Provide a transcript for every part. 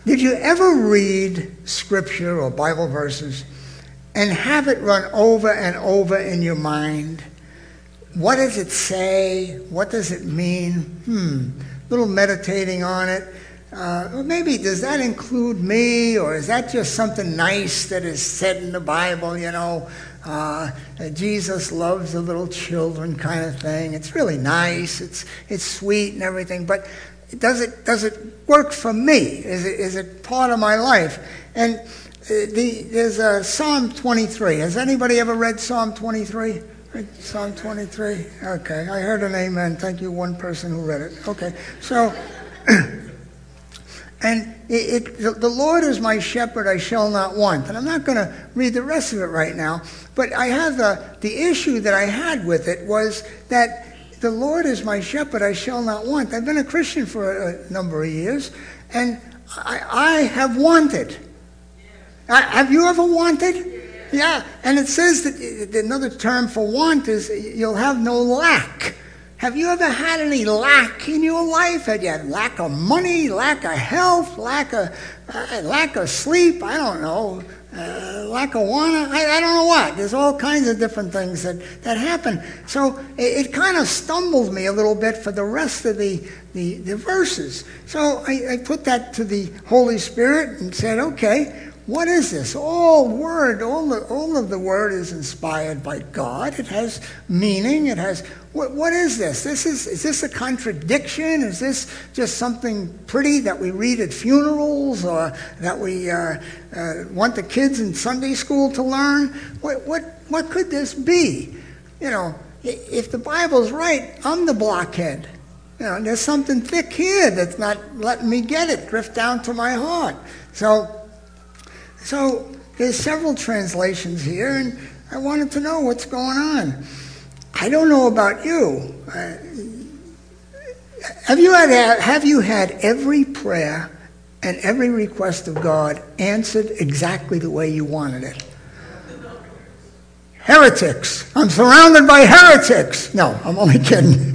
Did you ever read scripture or Bible verses and have it run over and over in your mind? What does it say? What does it mean? Little meditating on it. Or maybe, does that include me, or is that just something nice that is said in the Bible, Jesus loves the little children kind of thing. It's really nice, it's sweet and everything, but does it work for me? Is it part of my life? And there's Psalm 23. Has anybody ever read Psalm 23? Psalm 23? Okay, I heard an amen. Thank you, one person who read it. Okay, so... And the Lord is my shepherd, I shall not want. And I'm not going to read the rest of it right now, but I have the issue that I had with it was that the Lord is my shepherd, I shall not want. I've been a Christian for a number of years, and I have wanted. Have you ever wanted? Yeah, and it says that another term for want is you'll have no lack. Have you ever had any lack in your life? Have you had lack of money, lack of health, lack of sleep? I don't know. Lack of wanna? I don't know what. There's all kinds of different things that happen. So it kind of stumbled me a little bit for the rest of the verses. So I put that to the Holy Spirit and said, okay, what is this? All of the word is inspired by God. It has meaning. It has... What is this? Is this a contradiction? Is this just something pretty that we read at funerals, or that we want the kids in Sunday school to learn? What could this be? If the Bible's right, I'm the blockhead. There's something thick here that's not letting me get it, drift down to my heart. So there's several translations here, and I wanted to know what's going on. I don't know about you. Have you had every prayer and every request of God answered exactly the way you wanted it? Heretics. I'm surrounded by heretics. No, I'm only kidding.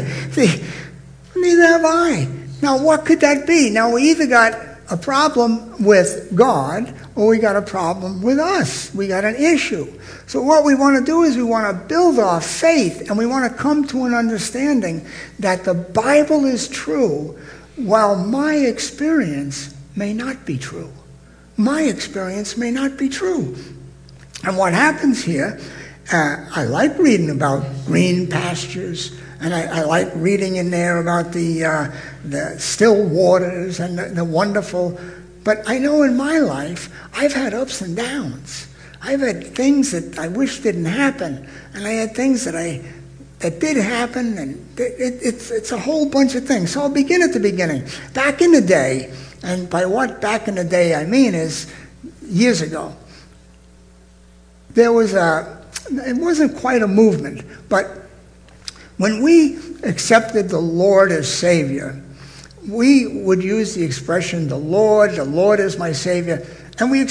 Neither have I. Now, what could that be? Now, we either got a problem with God, or we got a problem with us. We got an issue. So what we want to do is we want to build our faith, and we want to come to an understanding that the Bible is true, while my experience may not be true. My experience may not be true. And what happens here, I like reading about green pastures, and I like reading in there about the still waters and the wonderful. But I know in my life, I've had ups and downs. I've had things that I wish didn't happen, and I had things that did happen, and it's a whole bunch of things. So I'll begin at the beginning. Back in the day, and by what back in the day I mean is years ago, there was it wasn't quite a movement, but when we accepted the Lord as Savior, we would use the expression, the Lord is my Savior, and we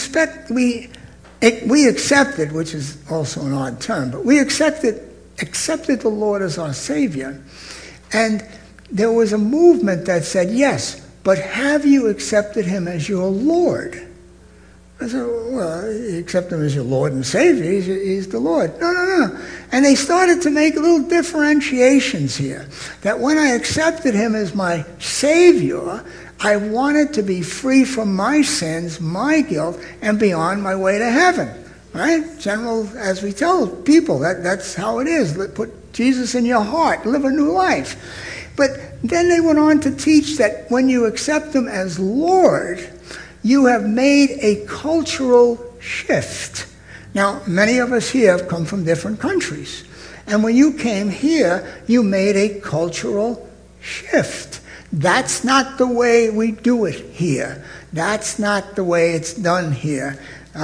accepted, which is also an odd term, but we accepted the Lord as our Savior. And there was a movement that said, yes, but have you accepted Him as your Lord? I said, well, you accept Him as your Lord and Savior. He's the Lord. No. And they started to make little differentiations here. That when I accepted Him as my Savior, I wanted to be free from my sins, my guilt, and be on my way to heaven. Right? General, as we tell people, that's how it is. Put Jesus in your heart. Live a new life. But then they went on to teach that when you accept Him as Lord, you have made a cultural shift. Now, many of us here have come from different countries. And when you came here, you made a cultural shift. That's not the way we do it here. That's not the way it's done here.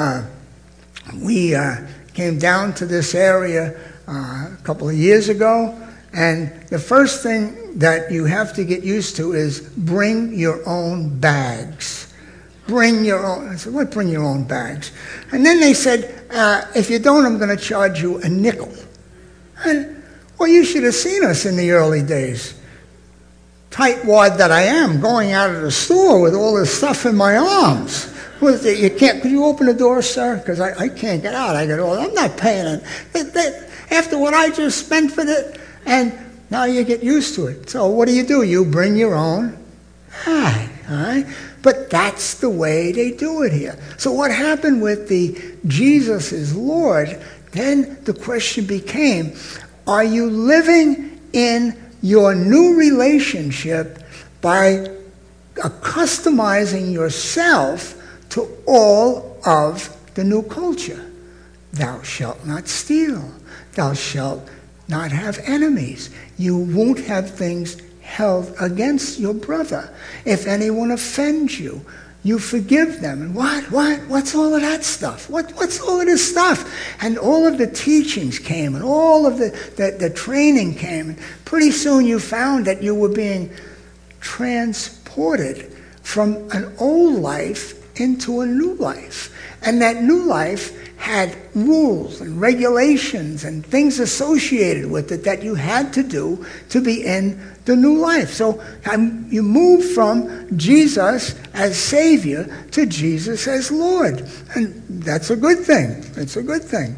We came down to this area a couple of years ago, and the first thing that you have to get used to is bring your own bags. Bring your own. I said, what, bring your own bags? And then they said, if you don't, I'm going to charge you a nickel. And, well, you should have seen us in the early days. tightwad that I am, going out of the store with all this stuff in my arms. You can't, could you open the door, sir? Because I can't get out. I'm not paying it. After what I just spent for it, and now you get used to it. So what do? You bring your own bag, all right? But that's the way they do it here. So what happened with the Jesus is Lord, then the question became, are you living in your new relationship by customizing yourself to all of the new culture? Thou shalt not steal. Thou shalt not have enemies. You won't have things held against your brother. If anyone offends you, you forgive them. And what's all of that stuff? What's all of this stuff? And all of the teachings came, and all of the training came. And pretty soon you found that you were being transported from an old life into a new life. And that new life had rules and regulations and things associated with it that you had to do to be in the new life. So you move from Jesus as Savior to Jesus as Lord. And that's a good thing. It's a good thing.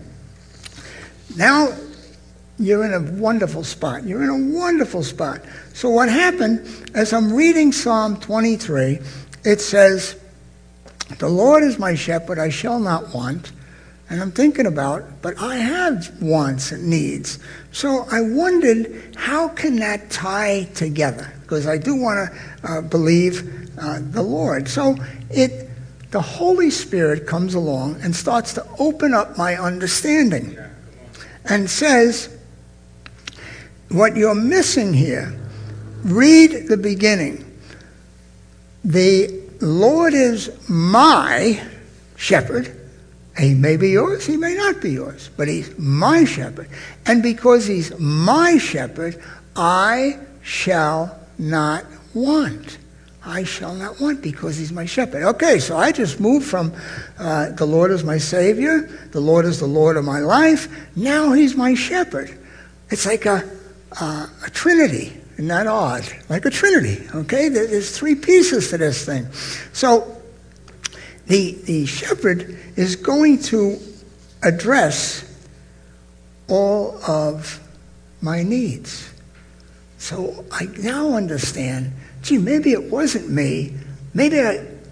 Now you're in a wonderful spot. You're in a wonderful spot. So what happened, as I'm reading Psalm 23, it says, the Lord is my shepherd, I shall not want. And I'm thinking about, but I have wants and needs. So I wondered, how can that tie together? Because I do want to believe the Lord. So the Holy Spirit comes along and starts to open up my understanding and says, what you're missing here, read the beginning. The Lord is my shepherd. He may be yours, he may not be yours, but he's my shepherd. And because he's my shepherd, I shall not want. I shall not want because he's my shepherd. Okay, so I just moved from the Lord is my Savior, the Lord is the Lord of my life. Now he's my shepherd. It's like a trinity. Isn't that odd? Like a trinity, okay? There's three pieces to this thing. So the shepherd is going to address all of my needs. So I now understand, gee, maybe it wasn't me. Maybe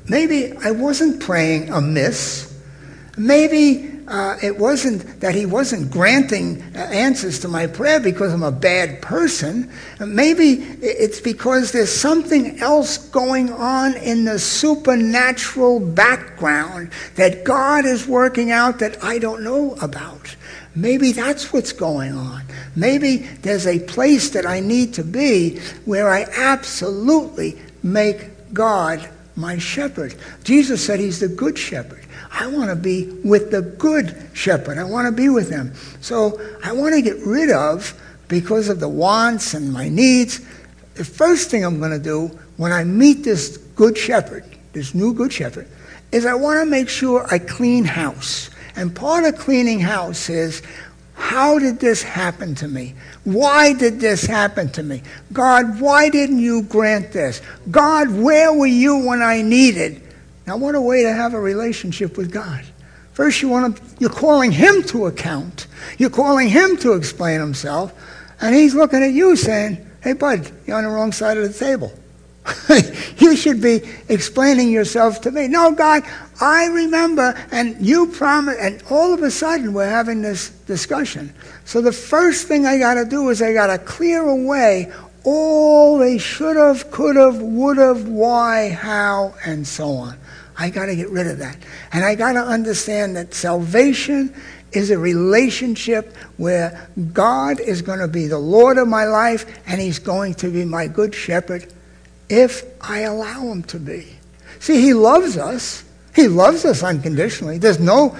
I wasn't praying amiss. Maybe it wasn't that he wasn't granting answers to my prayer because I'm a bad person. Maybe it's because there's something else going on in the supernatural background that God is working out that I don't know about. Maybe that's what's going on. Maybe there's a place that I need to be where I absolutely make God my shepherd. Jesus said he's the good shepherd. I want to be with the good shepherd. I want to be with him. So I want to get rid of, because of the wants and my needs, the first thing I'm going to do when I meet this good shepherd, this new good shepherd, is I want to make sure I clean house. And part of cleaning house is, how did this happen to me? Why did this happen to me? God, why didn't you grant this? God, where were you when I needed? Now, what a way to have a relationship with God. First, you're calling him to account. You're calling him to explain himself. And he's looking at you saying, hey, bud, you're on the wrong side of the table. You should be explaining yourself to me. No, God, I remember, and you promised, and all of a sudden we're having this discussion. So the first thing I got to do is I got to clear away all they should have, could have, would have, why, how, and so on. I got to get rid of that. And I got to understand that salvation is a relationship where God is going to be the Lord of my life, and he's going to be my good shepherd if I allow him to be. See, he loves us. He loves us unconditionally. There's no,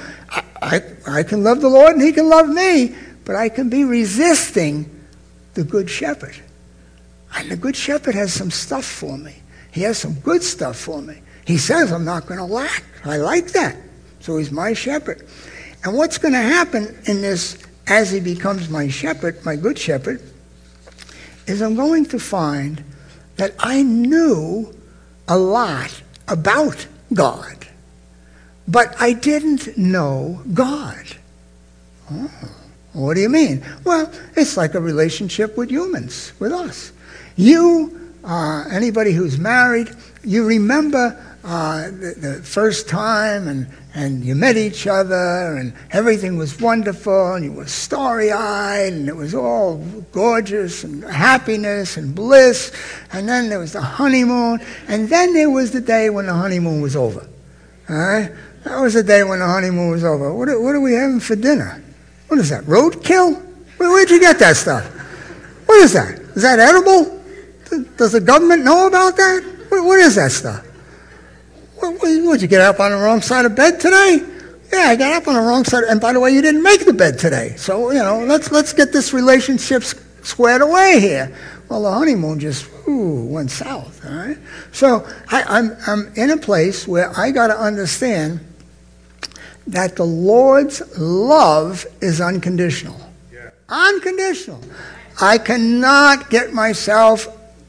I can love the Lord and he can love me, but I can be resisting the good shepherd. And the good shepherd has some stuff for me. He has some good stuff for me. He says I'm not going to lack. I like that. So he's my shepherd. And what's going to happen in this, as he becomes my shepherd, my good shepherd, is I'm going to find that I knew a lot about God, but I didn't know God. Oh, what do you mean? Well, it's like a relationship with humans, with us. You, anybody who's married, you remember the first time and you met each other and everything was wonderful and you were starry-eyed and it was all gorgeous and happiness and bliss, and then there was the honeymoon, and then there was the day when the honeymoon was over. All right? That was the day when the honeymoon was over. What are we having for dinner? What is that, roadkill? Where'd you get that stuff? What is that? Is that edible? Does the government know about that? What is that stuff? Would you get up on the wrong side of bed today? Yeah, I got up on the wrong side. And by the way, you didn't make the bed today. So, let's get this relationship squared away here. Well, the honeymoon just went south, all right? So I'm in a place where I got to understand that the Lord's love is unconditional. Yeah. Unconditional. I cannot get myself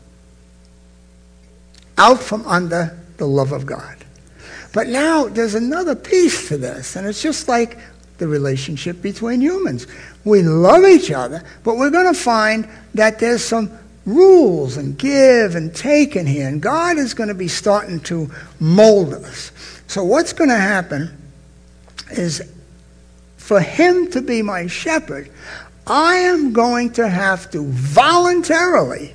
out from under the love of God. But now there's another piece to this, and it's just like the relationship between humans. We love each other, but we're going to find that there's some rules and give and take in here, and God is going to be starting to mold us. So what's going to happen is, for him to be my shepherd, I am going to have to voluntarily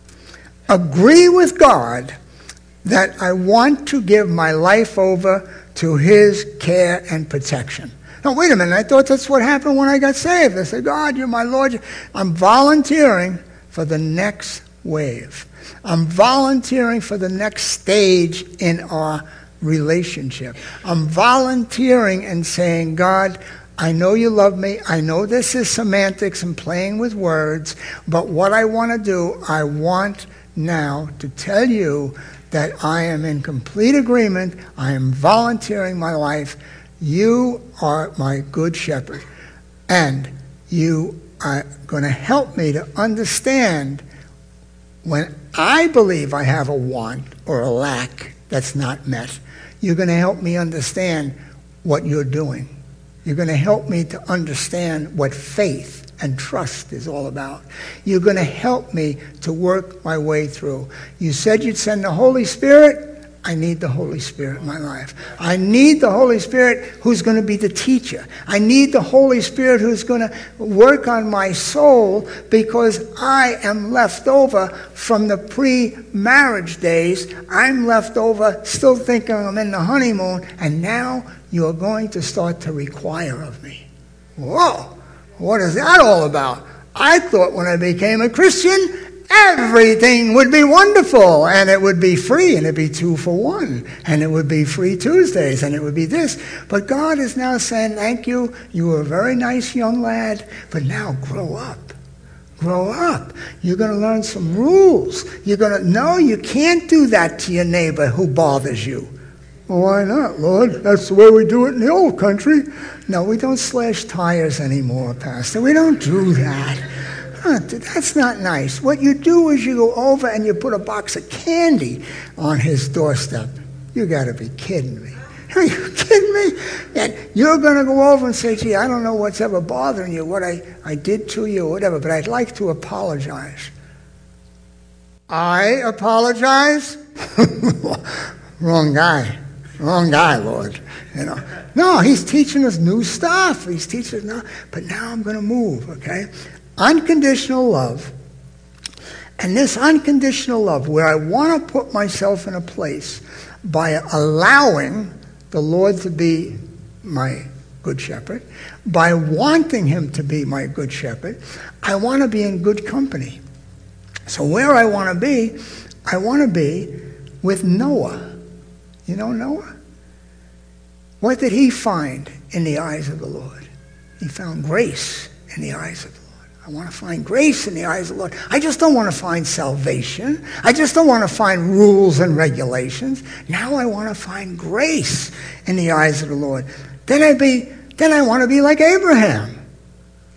agree with God that I want to give my life over to his care and protection. Now, wait a minute. I thought that's what happened when I got saved. I said, God, you're my Lord. I'm volunteering for the next wave. I'm volunteering for the next stage in our relationship. I'm volunteering and saying, God, I know you love me. I know this is semantics and playing with words, but what I want to do, I want now to tell you that I am in complete agreement. I am volunteering my life. You are my good shepherd. And you are going to help me to understand when I believe I have a want or a lack that's not met. You're going to help me understand what you're doing. You're going to help me to understand what faith and trust is all about. You're going to help me to work my way through. You said you'd send the Holy Spirit. I need the Holy Spirit in my life. I need the Holy Spirit who's going to be the teacher. I need the Holy Spirit who's going to work on my soul, because I am left over from the pre-marriage days. I'm left over still thinking I'm in the honeymoon, and now you're going to start to require of me. Whoa! What is that all about? I thought when I became a Christian, everything would be wonderful, and it would be free, and it'd be 2 for 1, and it would be free Tuesdays, and it would be this. But God is now saying, thank you, you were a very nice young lad, but now grow up. Grow up. You're going to learn some rules. You're going to know you can't do that to your neighbor who bothers you. Well, why not, Lord? That's the way we do it in the old country. No, we don't slash tires anymore, Pastor. We don't do that. That's not nice. What you do is you go over and you put a box of candy on his doorstep. You got to be kidding me. Are you kidding me? And you're going to go over and say, gee, I don't know what's ever bothering you, what I did to you or whatever, but I'd like to apologize. I apologize? Wrong guy. Wrong guy, Lord. No, he's teaching us new stuff. He's teaching us now. But now I'm going to move, okay? Unconditional love. And this unconditional love, where I want to put myself in a place by allowing the Lord to be my good shepherd, by wanting him to be my good shepherd, I want to be in good company. So where I want to be with Noah. You know Noah? What did he find in the eyes of the Lord? He found grace in the eyes of the Lord. I want to find grace in the eyes of the Lord. I just don't want to find salvation. I just don't want to find rules and regulations. Now I want to find grace in the eyes of the Lord. Then I want to be like Abraham.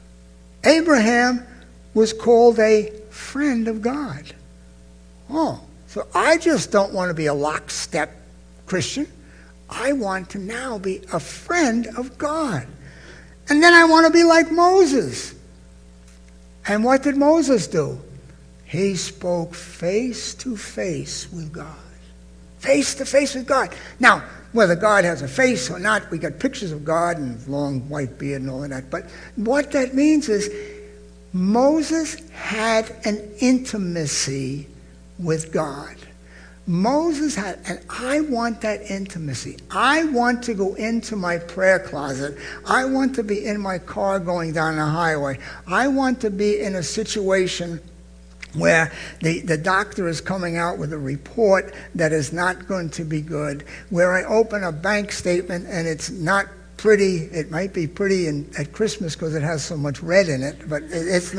Abraham was called a friend of God. Oh, So I just don't want to be a lockstep Christian. I want to now be a friend of God. And then I want to be like Moses. And what did Moses do? He spoke face to face with God. Face to face with God. Now, whether God has a face or not, we got pictures of God and long white beard and all of that. But what that means is Moses had an intimacy with God. Moses had, and I want that intimacy. I want to go into my prayer closet. I want to be in my car going down the highway. I want to be in a situation where the doctor is coming out with a report that is not going to be good, where I open a bank statement and it's not pretty. It might be pretty at Christmas because it has so much red in it, but it's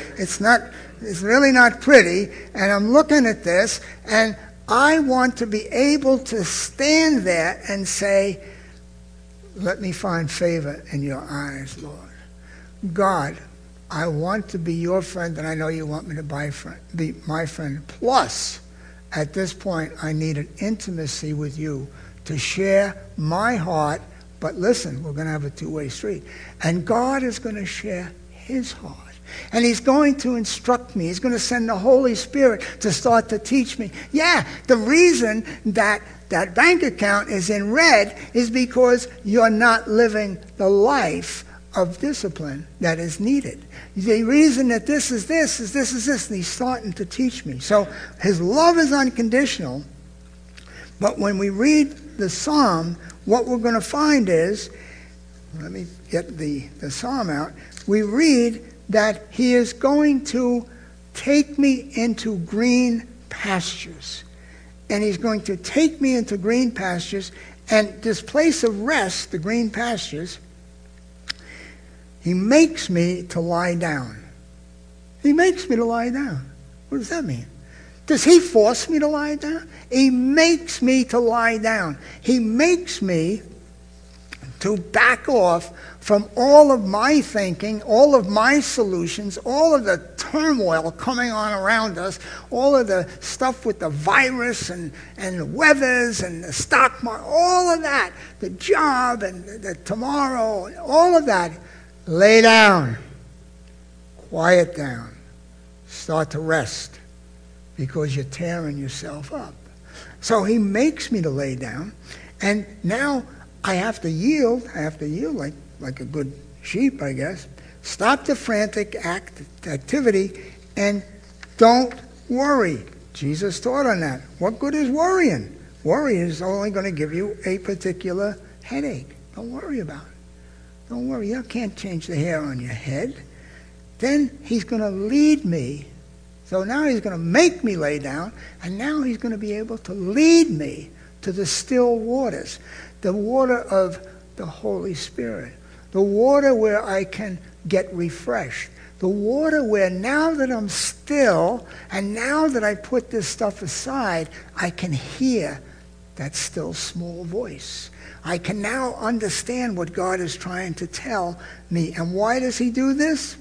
really not pretty. And I'm looking at this, and I want to be able to stand there and say, let me find favor in your eyes, Lord. God, I want to be your friend, and I know you want me to be my friend. Plus, at this point, I need an intimacy with you to share my heart. But listen, we're going to have a two-way street. And God is going to share his heart. And he's going to instruct me. He's going to send the Holy Spirit to start to teach me. Yeah, the reason that bank account is in red is because you're not living the life of discipline that is needed. The reason that this is this, and he's starting to teach me. So his love is unconditional. But when we read the psalm, what we're going to find is, let me get the psalm out. We read that he is going to take me into green pastures. And he's going to take me into green pastures. And this place of rest, the green pastures, he makes me to lie down. He makes me to lie down. What does that mean? Does he force me to lie down? He makes me to lie down. He makes me to back off from all of my thinking, all of my solutions, all of the turmoil coming on around us, all of the stuff with the virus and the weathers and the stock market, all of that, the job and the tomorrow, all of that. Lay down. Quiet down. Start to rest because you're tearing yourself up. So he makes me to lay down, and now I have to yield. I have to yield like a good sheep, I guess. Stop the frantic activity and don't worry. Jesus taught on that. What good is worrying? Worry is only going to give you a particular headache. Don't worry about it. Don't worry. You can't change the hair on your head. Then he's going to lead me. So now he's going to make me lay down, and now he's going to be able to lead me to the still waters, the water of the Holy Spirit, the water where I can get refreshed, the water where now that I'm still and now that I put this stuff aside, I can hear that still small voice. I can now understand what God is trying to tell me. And why does he do this?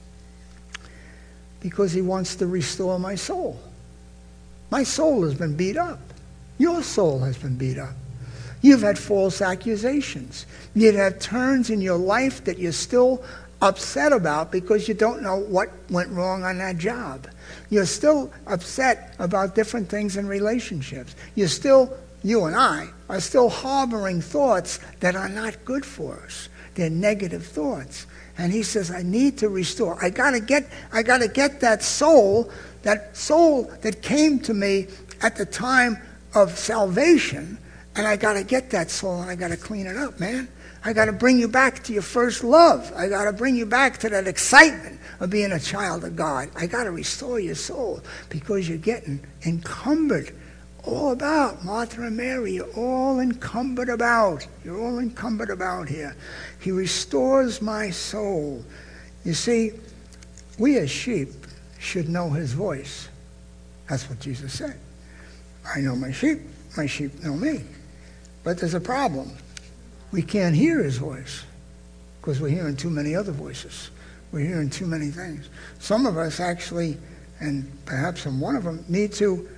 Because he wants to restore my soul. My soul has been beat up. Your soul has been beat up. You've had false accusations. You've had turns in your life that you're still upset about because you don't know what went wrong on that job. You're still upset about different things in relationships. You and I are still harboring thoughts that are not good for us. They're negative thoughts. And he says, I need to restore. I gotta get that soul that came to me at the time of salvation, and I gotta get that soul and I gotta clean it up, man. I gotta bring you back to your first love. I gotta bring you back to that excitement of being a child of God. I gotta restore your soul because you're getting encumbered all about. Martha and Mary, you're all encumbered about. You're all encumbered about here. He restores my soul. You see, we as sheep should know his voice. That's what Jesus said. I know my sheep know me. But there's a problem. We can't hear his voice because we're hearing too many other voices. We're hearing too many things. Some of us actually, and perhaps I'm one of them, need to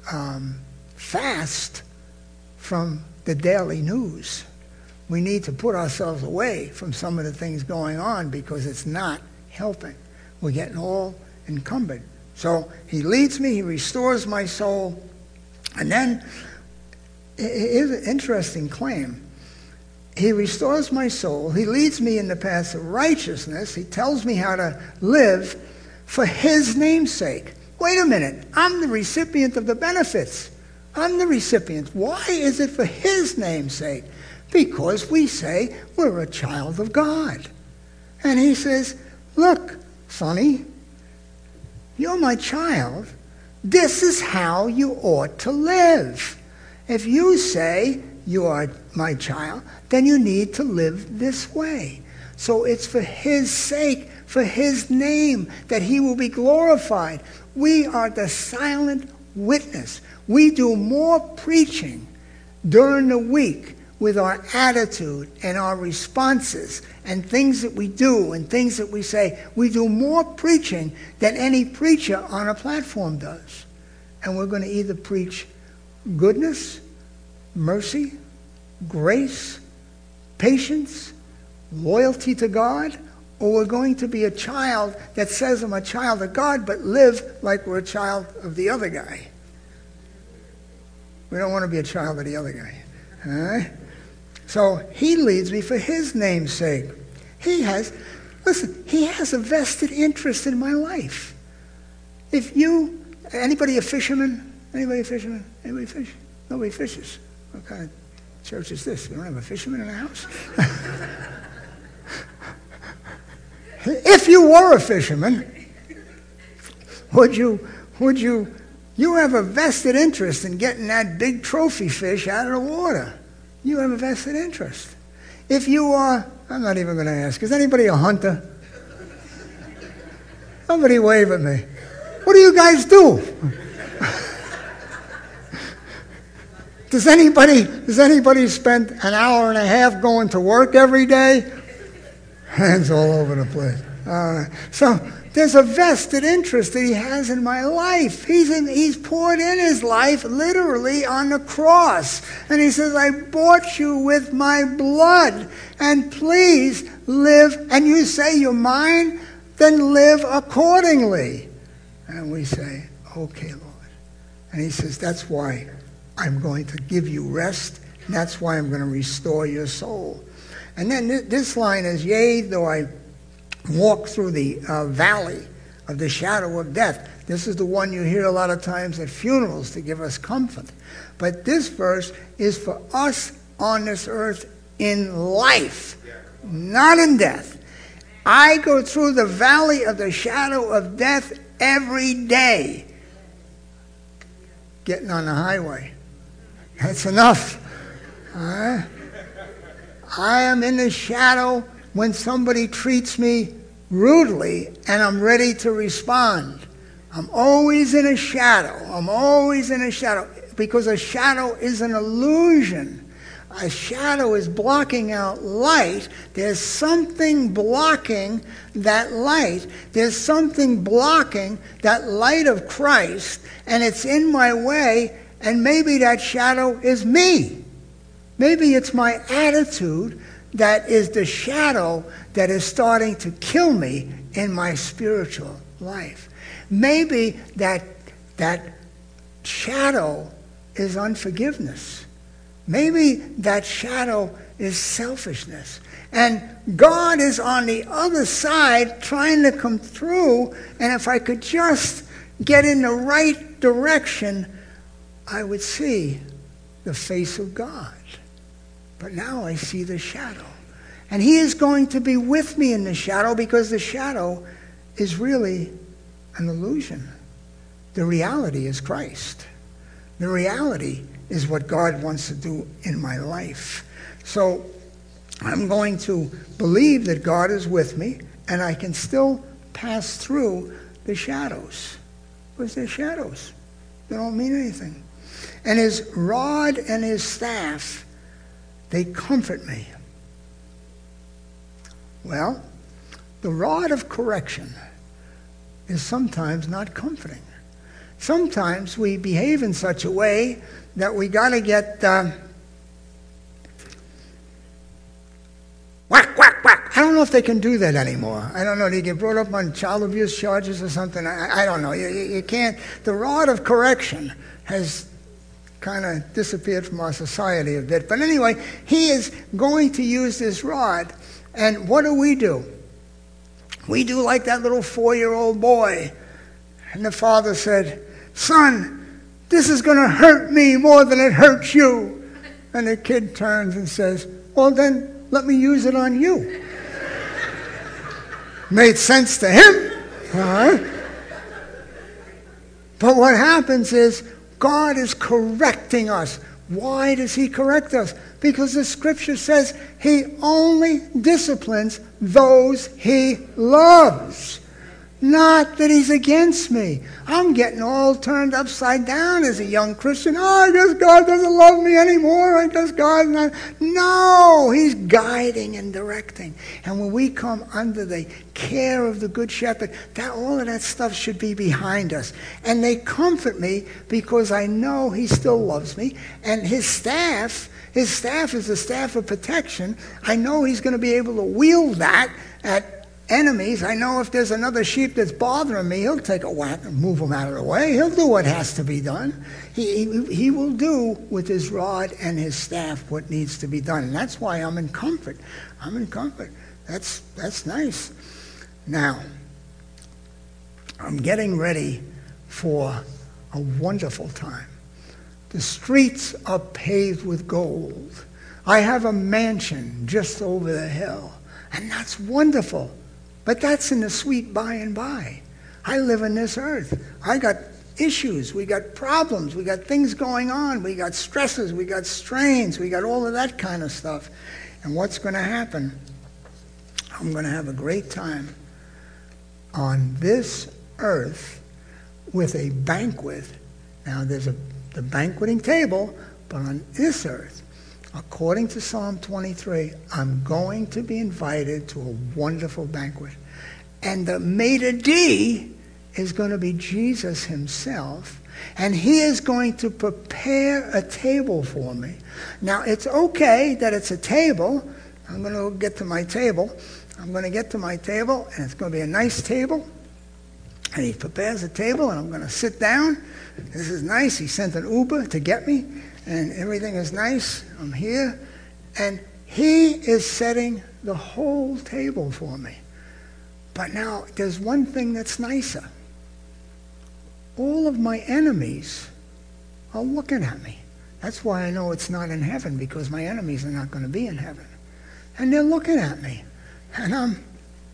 fast from the daily news. We need to put ourselves away from some of the things going on because it's not helping. We're getting all encumbered. So he leads me, he restores my soul. And then, here's an interesting claim. He restores my soul. He leads me in the path of righteousness. He tells me how to live for his name's sake. Wait a minute. I'm the recipient of the benefits. I'm the recipient. Why is it for his name's sake? Because we say we're a child of God. And he says, look, Sonny, you're my child. This is how you ought to live. If you say you are my child, then you need to live this way. So it's for his sake, for his name, that he will be glorified. We are the silent witness. We do more preaching during the week with our attitude and our responses and things that we do and things that we say. We do more preaching than any preacher on a platform does. And we're going to either preach goodness, mercy, grace, patience, loyalty to God, or we're going to be a child that says I'm a child of God but live like we're a child of the other guy. We don't want to be a child of the other guy. All right? So he leads me for his name's sake. He has a vested interest in my life. Anybody a fisherman? Anybody a fisherman? Anybody fish? Nobody fishes. What kind of church is this? We don't have a fisherman in the house? If you were a fisherman, would you have a vested interest in getting that big trophy fish out of the water. You have a vested interest. If you are, I'm not even going to ask, is anybody a hunter? Somebody wave at me. What do you guys do? Does anybody spend an hour and a half going to work every day? Hands all over the place. All right. So there's a vested interest that he has in my life. He's poured in his life literally on the cross. And he says, I bought you with my blood. And please live. And you say you're mine? Then live accordingly. And we say, okay, Lord. And he says, that's why I'm going to give you rest. And that's why I'm going to restore your soul. And then this line is, yea, though I walk through the valley of the shadow of death. This is the one you hear a lot of times at funerals to give us comfort. But this verse is for us on this earth in life, not in death. I go through the valley of the shadow of death every day. Getting on the highway. That's enough. All right? I am in the shadow when somebody treats me rudely and I'm ready to respond. I'm always in a shadow. I'm always in a shadow because a shadow is an illusion. A shadow is blocking out light. There's something blocking that light. There's something blocking that light of Christ, and it's in my way, and maybe that shadow is me. Maybe it's my attitude that is the shadow that is starting to kill me in my spiritual life. Maybe that shadow is unforgiveness. Maybe that shadow is selfishness. And God is on the other side trying to come through, and if I could just get in the right direction, I would see the face of God. But now I see the shadow. And he is going to be with me in the shadow because the shadow is really an illusion. The reality is Christ. The reality is what God wants to do in my life. So I'm going to believe that God is with me and I can still pass through the shadows. Because they're shadows. They don't mean anything. And his rod and his staff, they comfort me. Well, the rod of correction is sometimes not comforting. sometimes we behave in such a way that we got to get whack, whack, whack. I don't know if they can do that anymore. I don't know. They get brought up on child abuse charges or something. I don't know. You can't. The rod of correction has kind of disappeared from our society a bit. But anyway, he is going to use this rod. And what do? We do like that little 4-year-old boy. And the father said, "Son, this is going to hurt me more than it hurts you." And the kid turns and says, "Well, then let me use it on you." Made sense to him. But what happens is God is correcting us. Why does he correct us? Because the scripture says he only disciplines those he loves. Not that he's against me. I'm getting all turned upside down as a young Christian. I guess God doesn't love me anymore. I guess God's not. No, he's guiding and directing. And when we come under the care of the Good Shepherd, all of that stuff should be behind us. And they comfort me because I know he still loves me. And his staff is a staff of protection. I know he's going to be able to wield that at enemies. I know if there's another sheep that's bothering me, he'll take a whack and move them out of the way. He'll do what has to be done. He will do with his rod and his staff what needs to be done. And that's why I'm in comfort. I'm in comfort. That's nice. Now, I'm getting ready for a wonderful time. The streets are paved with gold. I have a mansion just over the hill. And that's wonderful. But that's in the sweet by and by. I live on this earth. I got issues. We got problems. We got things going on. We got stresses. We got strains. We got all of that kind of stuff. And what's going to happen? I'm going to have a great time on this earth with a banquet. Now, there's the banqueting table, but on this earth, according to Psalm 23, I'm going to be invited to a wonderful banquet. And the maitre d' is going to be Jesus himself. And he is going to prepare a table for me. Now, it's okay that it's a table. I'm going to get to my table. I'm going to get to my table, and it's going to be a nice table. And he prepares a table, and I'm going to sit down. This is nice. He sent an Uber to get me. And everything is nice. I'm here. And he is setting the whole table for me. But now, there's one thing that's nicer. All of my enemies are looking at me. That's why I know it's not in heaven, because my enemies are not going to be in heaven. And they're looking at me. And I'm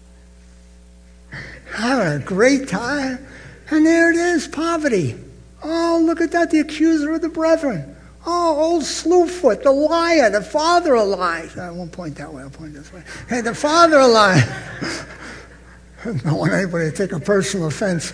having a great time. And there it is, poverty. Oh, look at that, the accuser of the brethren. Oh, old Slewfoot, the liar, the father of lies. I won't point that way, I'll point this way. Hey, the father of lies. I don't want anybody to take a personal offense.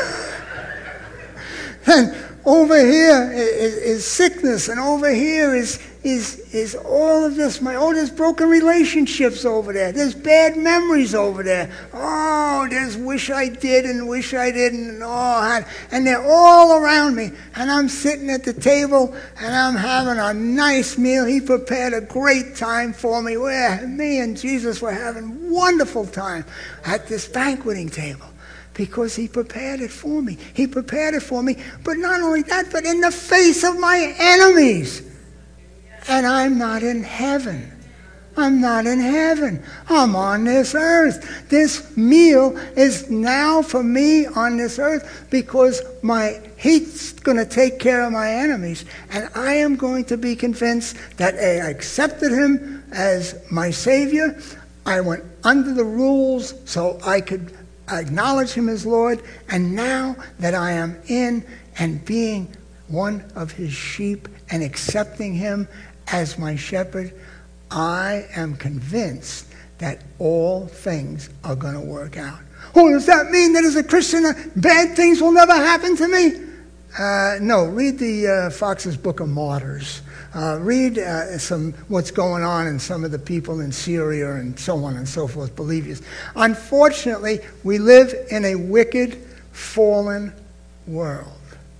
And over here is sickness, and over here is all of this. There's broken relationships over there. There's bad memories over there. Oh, there's wish I did and wish I didn't. And they're all around me. And I'm sitting at the table, and I'm having a nice meal. He prepared a great time for me. Me and Jesus were having wonderful time at this banqueting table. Because he prepared it for me. He prepared it for me. But not only that, but in the face of my enemies. And I'm not in heaven. I'm not in heaven. I'm on this earth. This meal is now for me on this earth because he's going to take care of my enemies. And I am going to be convinced that I accepted him as my Savior. I went under the rules so I could acknowledge him as Lord, and now that I am in and being one of his sheep and accepting him as my shepherd, I am convinced that all things are going to work out. Oh, does that mean that as a Christian, bad things will never happen to me? No, read the Fox's Book of Martyrs. Read what's going on in some of the people in Syria and so on and so forth, believers. Unfortunately, we live in a wicked, fallen world.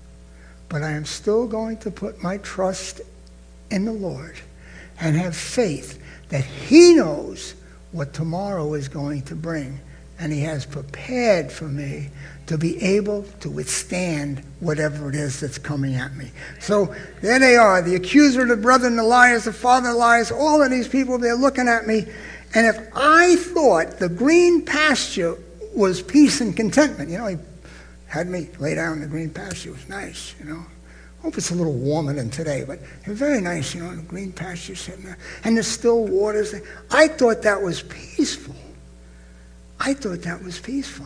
but I am still going to put my trust in the Lord and have faith that He knows what tomorrow is going to bring. And He has prepared for me to be able to withstand whatever it is that's coming at me. So there they are, the accuser of the brethren, the liars, the father of liars, all of these people, they're looking at me. And if I thought the green pasture was peace and contentment, he had me lay down in the green pasture. It was nice, Hope it's a little warmer than today, but it was very nice, the green pasture sitting there. And the still waters. I thought that was peaceful. I thought that was peaceful.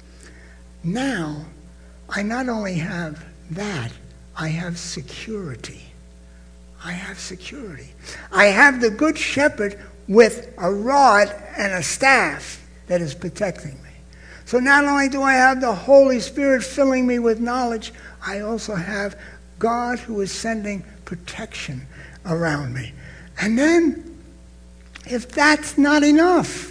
Now, I not only have that, I have security. I have security. I have the good shepherd with a rod and a staff that is protecting me. So not only do I have the Holy Spirit filling me with knowledge, I also have God who is sending protection around me. And then, if that's not enough,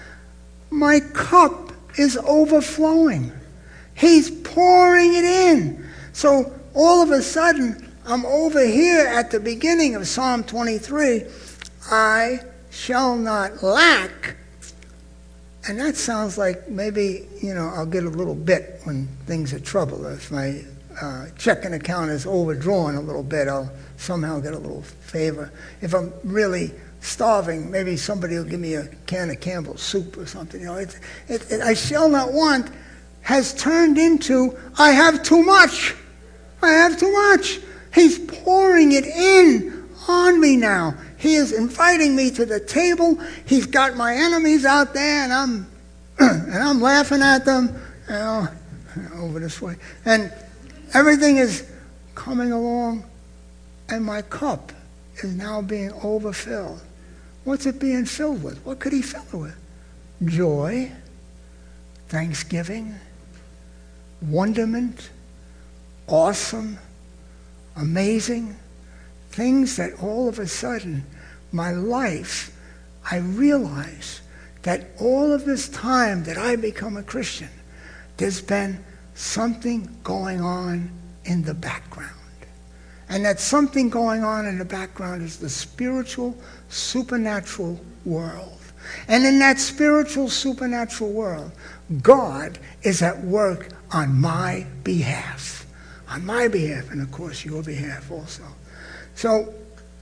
my cup is overflowing. He's pouring it in. So all of a sudden, I'm over here at the beginning of Psalm 23. I shall not lack. And that sounds like maybe, I'll get a little bit when things are trouble. If my checking account is overdrawn a little bit, I'll somehow get a little favor. If I'm really starving, maybe somebody will give me a can of Campbell's soup or something. I shall not want has turned into, I have too much. I have too much. He's pouring it in on me now. He is inviting me to the table. He's got my enemies out there, and I'm laughing at them, over this way. And everything is coming along, and my cup is now being overfilled. What's it being filled with? What could He fill it with? Joy, thanksgiving, wonderment, awesome, amazing, things that all of a sudden, my life, I realize that all of this time that I become a Christian, there's been something going on in the background. And that something going on in the background is the spiritual, supernatural world. And in that spiritual, supernatural world, God is at work on my behalf. On my behalf, and of course your behalf also. So,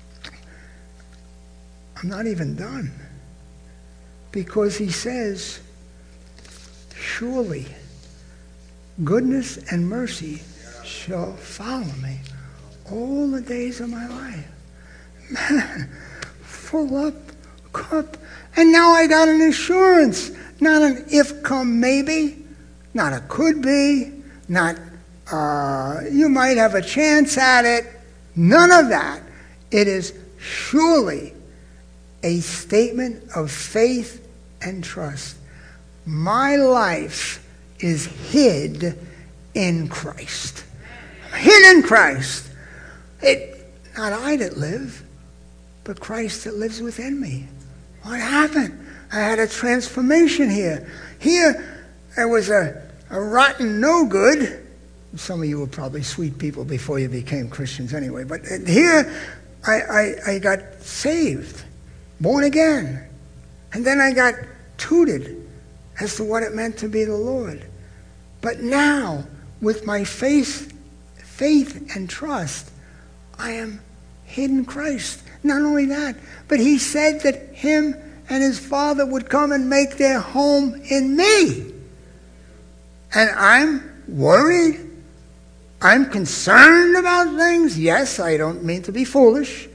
I'm not even done. Because He says, surely goodness and mercy shall follow me all the days of my life. Man, full up, cup. And now I got an assurance. Not an if come maybe, not a could be, not you might have a chance at it. None of that. It is surely a statement of faith and trust. My life is hid in Christ. Hid in Christ. Not I that live, but Christ that lives within me. What happened? I had a transformation here. Here, I was a rotten no good. Some of you were probably sweet people before you became Christians anyway. But here, I got saved, born again. And then I got tutored as to what it meant to be the Lord. But now, with my faith and trust, I am hid in Christ. Not only that, but He said that Him and His Father would come and make their home in me. And I'm worried. I'm concerned about things. Yes, I don't mean to be foolish.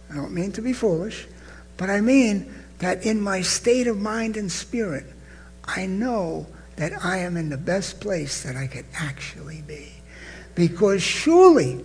But I mean that in my state of mind and spirit, I know that I am in the best place that I could actually be. Because surely,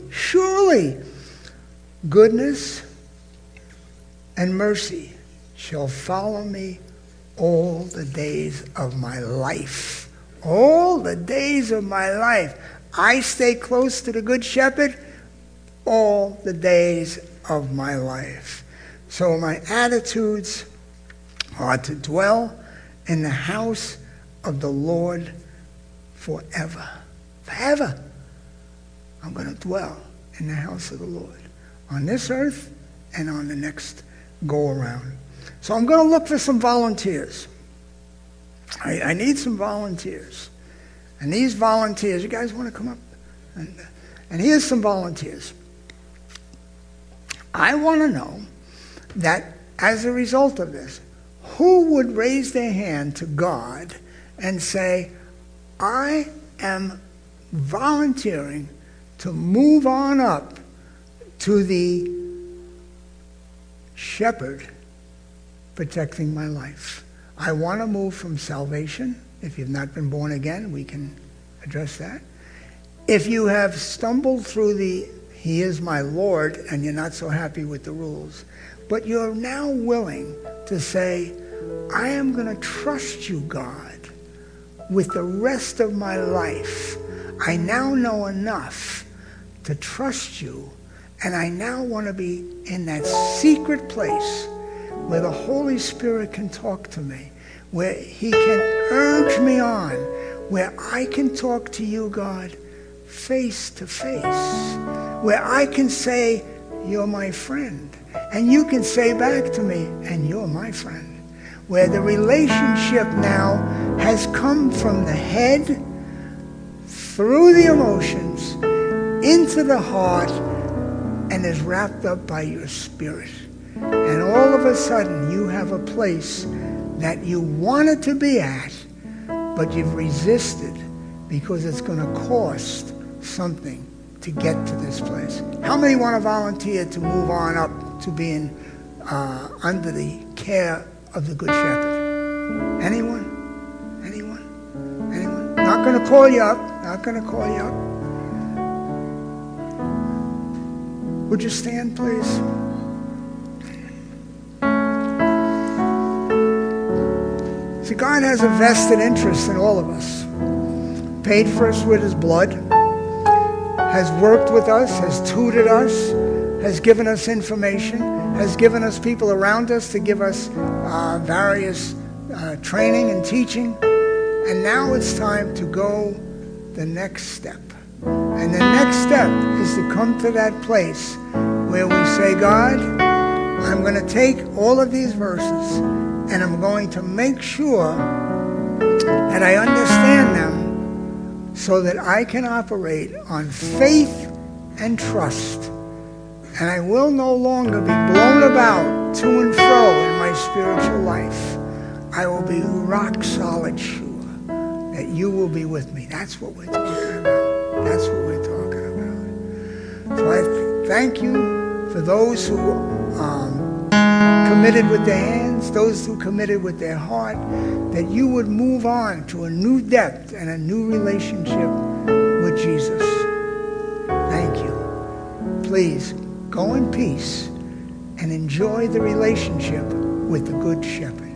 goodness and mercy shall follow me all the days of my life. All the days of my life. I stay close to the Good Shepherd all the days of my life. So my attitudes are to dwell in the house of the Lord forever. Forever. I'm going to dwell in the house of the Lord on this earth and on the next go around. So I'm going to look for some volunteers. I need some volunteers. And these volunteers, you guys want to come up? And here's some volunteers. I want to know that as a result of this, who would raise their hand to God and say, I am volunteering to move on up to the shepherd protecting my life. I want to move from salvation. If you've not been born again, we can address that. If you have stumbled through He is my Lord, and you're not so happy with the rules, but you're now willing to say, I am going to trust you, God, with the rest of my life. I now know enough to trust you, and I now want to be in that secret place where the Holy Spirit can talk to me, where He can urge me on, where I can talk to you, God, face to face, where I can say, you're my friend, and you can say back to me, and you're my friend, where the relationship now has come from the head, through the emotions, into the heart, and is wrapped up by your spirit. And all of a sudden, you have a place that you wanted to be at, but you've resisted because it's going to cost something to get to this place. How many want to volunteer to move on up to being under the care of the Good Shepherd? Anyone? Anyone? Anyone? Not going to call you up. Not going to call you up. Would you stand, please? See, God has a vested interest in all of us. Paid for us with His blood, has worked with us, has tutored us, has given us information, has given us people around us to give us various training and teaching. And now it's time to go the next step. And the next step is to come to that place where we say, God, I'm going to take all of these verses and I'm going to make sure that I understand them so that I can operate on faith and trust. And I will no longer be blown about to and fro in my spiritual life. I will be rock solid sure that you will be with me. That's what we're talking about. That's what we're talking about. So I thank you for those who committed with their hands, those who committed with their heart, that you would move on to a new depth and a new relationship with Jesus. Thank you. Please go in peace and enjoy the relationship with the Good Shepherd.